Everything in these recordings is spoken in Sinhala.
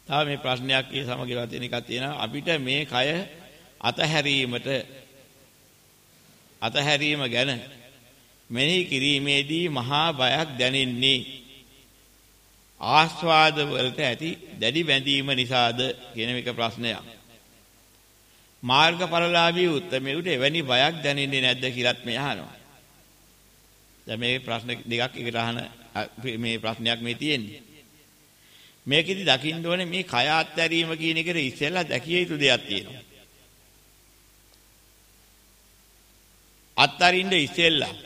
තව මේ ප්‍රශ්නයක් ඒ සමගිව තියෙන එකක් තියෙනවා. අපිට මේ කය අතහැරීම ගැන මෙනෙහි කිරීමේදී මහා බයක් දැනෙන්නේ ආස්වාද වලට ඇති දැඩි බැඳීම නිසාද කියන එක ප්‍රශ්නයක්. මාර්ගඵලලාභී උත්තමයෙකුට එවැනි බයක් දැනෙන්නේ නැද්ද කියලාත් මේ අහනවා. දැන් මේ ප්‍රශ්න දෙකක් එකට අහන මේ ප්‍රශ්නයක් මේ තියෙන්නේ. මේකෙදි දකින්න ඕනේ මේ කය අත්හැරීම කියන එකට ඉස්සෙල්ලා දැකිය යුතු දෙයක් තියෙනවා. අත්හරින්න ඉස්සෙල්ලා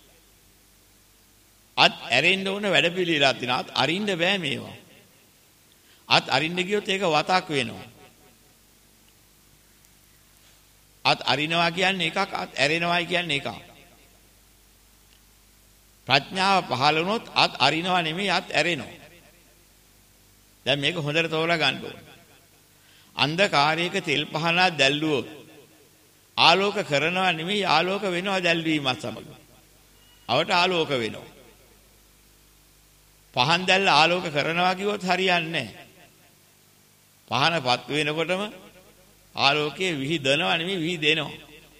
අත් ඇරෙන්න ඕන වැඩ පිළිවෙලක් තියෙනවා. අත් අරින්න බෑ මේවා. අත් අරින්න ගියොත් ඒක වතක් වෙනවා. අත් අරිනවා කියන්නේ එකක්, අත් ඇරෙනවායි කියන්නේ එකක්. ප්‍රඥාව පහළ වුණොත් අත් අරිනවා නෙමෙයි අත් ඇරෙනවා. දැන් මේක හොඳට තෝරා ගන්න ඕනේ. අන්ධකාරයක තෙල් පහනක් දැල්ලුවොත් ආලෝක කරනවා නෙමෙයි ආලෝක වෙනවා දැල්වීමත් සමග. අවට ආලෝක වෙනවා. පහන් දැල්ල ආලෝක කරනවා කිව්වොත් හරියන්නේ නැහැ. පහනපත් වෙනකොටම ආලෝකයේ විහිදනවා නෙමෙයි විහිදෙනවා.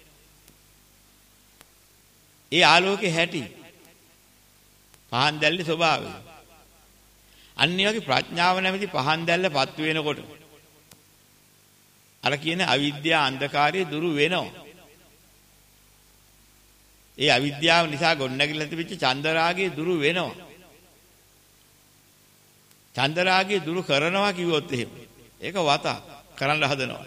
ඒ ආලෝකේ හැටි පහන් දැල්ලේ ස්වභාවය. අනිත් වගේ ප්‍රඥාව නැමැති පහන් දැල්ලපත් වෙනකොට අර කියන අවිද්‍යා අන්ධකාරය දුරු වෙනවා. ඒ අවිද්‍යාව නිසා ගොඩනැගිලා තිබිච්ච චන්දරාගය දුරු වෙනවා. චන්දරාගය දුරු කරනවා කිව්වොත් එහෙම ඒක වත කරන්න හදනවා.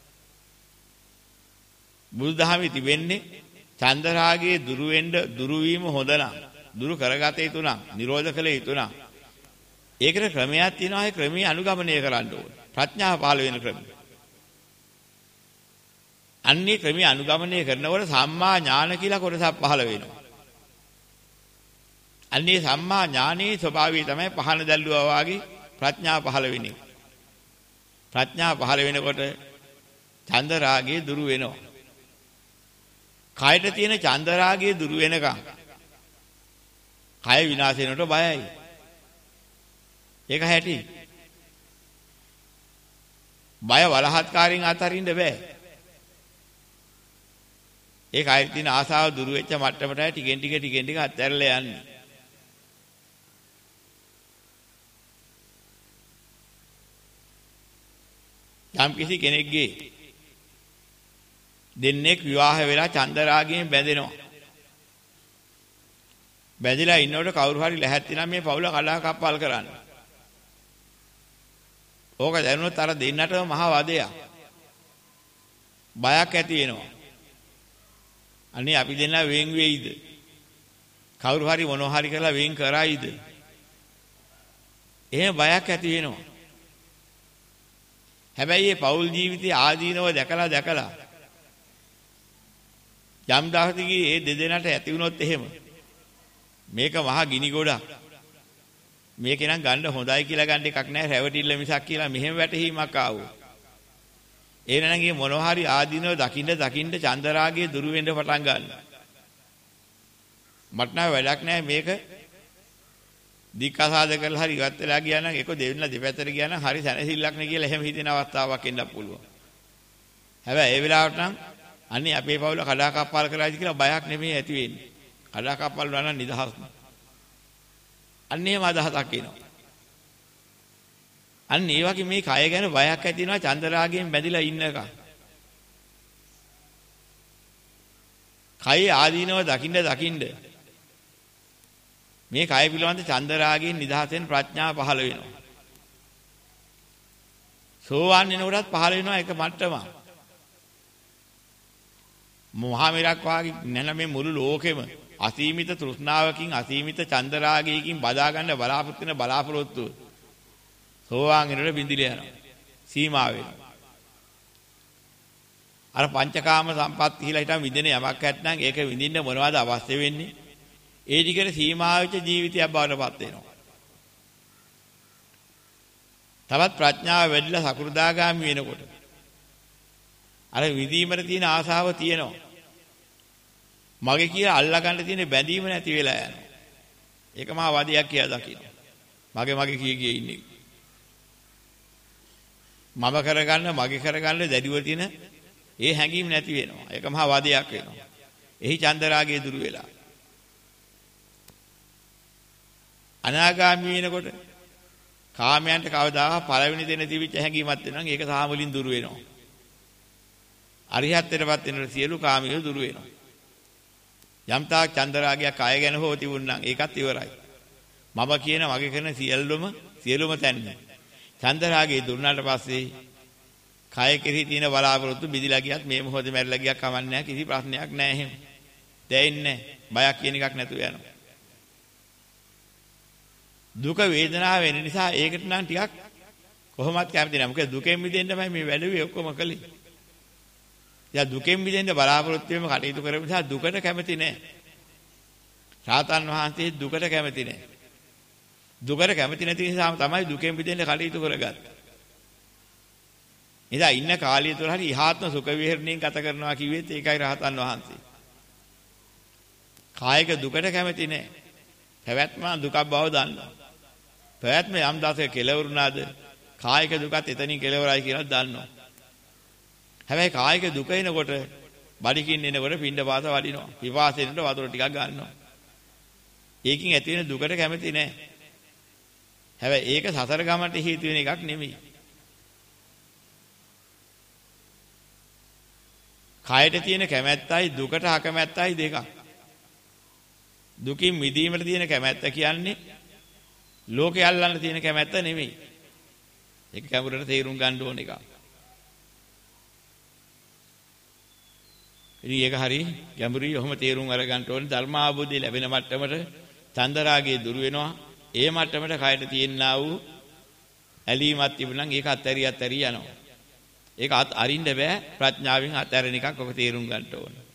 බුදුදහමේ තිබෙන්නේ චන්දරාගයේ දුරු වීම හොඳ නම් දුරු කරගත යුතු නම් නිරෝධ කළ යුතු නම් ඒකට ක්‍රමයක් තියෙනවා. ඒ ක්‍රමී අනුගමනය කරන්න ඕනේ. ප්‍රඥාව පහළ වෙන ක්‍රමය. අන්නේ ක්‍රමී අනුගමනය කරනකොට සම්මා ඥාන කියලා කොටසක් පහළ වෙනවා. අන්නේ සම්මා ඥානයේ ස්වභාවය තමයි පහන දැල්ලුවා වාගේ ප්‍රඥාව පහළ වෙන්නේ. ප්‍රඥාව පහළ වෙනකොට චන්ද රාගය දුරු වෙනවා. කයට තියෙන චන්ද රාගය දුරු වෙනකම් කය විනාශ වෙනකොට බයයි. ඒක හැටි. බය වලහත්කාරයෙන් අතරින්න බෑ. ඒ කයට තියෙන ආසාව දුරු වෙච්ච මට්ටමට ටිකෙන් ටික අත්හැරලා යන්නේ. යම් කිසි කෙනෙක්ගේ දෙන්නෙක් විවාහ වෙලා චන්දරාගයෙන් බැඳෙනවා. බැඳිලා ඉන්නකොට කවුරු හරි ලැහැත්ති නම් මේ පවුල කඩා කප්පල් කරන්න. ඕක දැනුනොත් අර දෙන්නටම මහ වදයක්. බයක් ඇති වෙනවා. අනේ අපි දෙන්න වෙන් වෙයිද? කවුරු හරි මොනවා හරි කරලා වෙන් කරයිද? එහෙම බයක් ඇති වෙනවා. හැබැයි මේ පෞල් ජීවිතයේ ආදීනව දැකලා යම් දවසකදී මේ දෙදෙනාට ඇති වුණොත් එහෙම මේක මහා ගිනි ගොඩක්. මේක නම් ගන්න හොඳයි කියලා ගන්න එකක් නෑ රැවටිල්ල මිසක් කියලා මෙහෙම වැටහීමක් ආවෝ. එහෙනම් මේ මොනවා හරි ආදීනව දකින්න චන්දරාගයේ දුරු වෙන්න පටන් ගන්නවා. මට නම් වැඩක් නෑ මේක දික්කසාද කරලා හරි ඉවත් වෙලා ගියා නම් ඒක දෙවෙනි දෙපැත්තට ගියා නම් හරි සැනසෙල්ලක් නේ කියලා එහෙම හිතෙන අවස්ථාවක් එන්නත් පුළුවන්. හැබැයි ඒ වෙලාවට නම් අනේ අපේ පවුල කඩා කප්පල් කරයිද කියලා බයක් නෙමෙයි ඇති වෙන්නේ. කඩා කප්පල් වුණා නම් නිදහස්. අන්න එහෙම අදහසක් එනවා. අන්න ඒ වගේ මේ කය ගැන බයක් ඇති වෙනවා චන්දරාගයෙන් බැඳිලා ඉන්නක. කය ආදීනව දකින්න මේ කය පිළිබඳ චන්දරාගයෙන් නිදහසෙන් ප්‍රඥාව පහළ වෙනවා. සෝවාන් වෙනකොටත් පහළ වෙනවා එක මට්ටමක්. මහා මෙරක් වාගේ නැන මේ මුළු ලෝකෙම අසීමිත තෘෂ්ණාවකින් අසීමිත චන්දරාගයකින් බදා ගන්න බලාපොරොත්තු සෝවාන් වෙනකොට බින්දිලා යනවා. සීමා වෙනවා. අර පංචකාම සම්පත් කියලා හිටන් විඳින යමක් නැත්නම් ඒක විඳින්න මොනවද අවශ්‍ය වෙන්නේ? ඒ ටිකට සීමා වෙච්ච ජීවිතයක් බවට පත් වෙනවා. තවත් ප්‍රඥාව වැඩිලා සකෘදාගාමි වෙනකොට අර විදීමට තියෙන ආසාව තියෙනවා. මගේ කියලා අල්ලා ගන්න තියෙන බැඳීම නැති වෙලා යනවා. ඒක මහා වදයක් කියලා දකින්න. මගේ කිය ඉන්නේ. මම කරගන්න මගේ කරගන්න දැඩිව තියෙන ඒ හැඟීම් නැති වෙනවා. ඒක මහා වාදයක් වෙනවා. එහි චන්දරාගය දුරු වෙලා. අනාගාමී වෙනකොට කාමයන්ට කවදාහ පළවෙනි දෙන තිබිච්ච හැඟීමක් වෙනවා. ඒක සාමවලින් දුරු වෙනවා. අරිහත්ත්වයටපත් වෙනකොට සියලු කාමියෝ දුරු වෙනවා. යම්තා චන්දරාගයක් කය ගැන හෝ තිබුණනම් ඒකත් ඉවරයි. මම කියන මගේ කරන සියලුම තැන් චන්දරාගය දුන්නාට පස්සේ කය කෙරෙහි තියෙන බලාපොරොත්තු බිදිලා ගියත් මේ මොහොතේ මැරිලා ගියක් කමන්නේ නැහැ. කිසි ප්‍රශ්නයක් නැහැ එහෙම. දැනෙන්නේ බයක් කියන එකක් නැතුව යනවා. දුක වේදනාව වෙන නිසා ඒකට නම් ටිකක් කොහොමත් කැමති නැහැ. මොකද දුකෙන් මිදෙන්නමයි මේ වැඩුවේ ඔක්කොම කළේ. යා දුකෙන් මිදෙන්න බලාපොරොත්තු වෙම කටයුතු කරපු නිසා දුකට කැමති නැහැ. රාතන් වහන්සේ දුකට කැමති නැහැ. දුකට කැමති නැති නිසා තමයි දුකෙන් මිදෙන්න කටයුතු කරගත්තේ. එදා ඉන්න කාලය තුළ හරි ඉහාත්ම සුඛ විහරණයෙන් ගත කරනවා කිව්වෙත් ඒකයි රහතන් වහන්සේ. කායික දුකට කැමති නැහැ. පැවැත්ම දුකක් බව දන්නවා. පැවැත්ම යම් දවසක කෙලවරුණාද කායික දුකත් එතනින් කෙලවරයි කියලා දන්නවා. හැබැයි කායික දුක එනකොට බඩකින් එනකොට පින්ඩ පාත වඩිනවා. පිපාසෙන්නට වතුර ටිකක් ගන්නවා. ඒකින් ඇති වෙන දුකට කැමති නැහැ. හැබැයි ඒක සසර ගමනට හේතු වෙන එකක් නෙමෙයි. කායට තියෙන කැමැත්තයි දුකට අකමැත්තයි දෙකක්. දුකින් මිදීමට තියෙන කැමැත්ත කියන්නේ ලෝකේ අල්ලන්න තියෙන කැමැත්ත නෙමෙයි. ඒක කැමරට තේරුම් ගන්න ඕන එකක්. ඉතින් ඒක හරි ගැඹුරුයි. ඔහොම තේරුම් අරගන්න ඕනේ. ධර්මාභෝධය ලැබෙන මට්ටමට චන්දරාගය දුරු වෙනවා. ඒ මට්ටමට කයට තියෙනා වූ ඇලීමක් තිබුණනම් ඒක අත්හැරි යනවා. ඒක අරින්න බෑ. ප්‍රඥාවෙන් අත්හැරෙන එකක් ඔක තේරුම් ගන්න ඕනේ.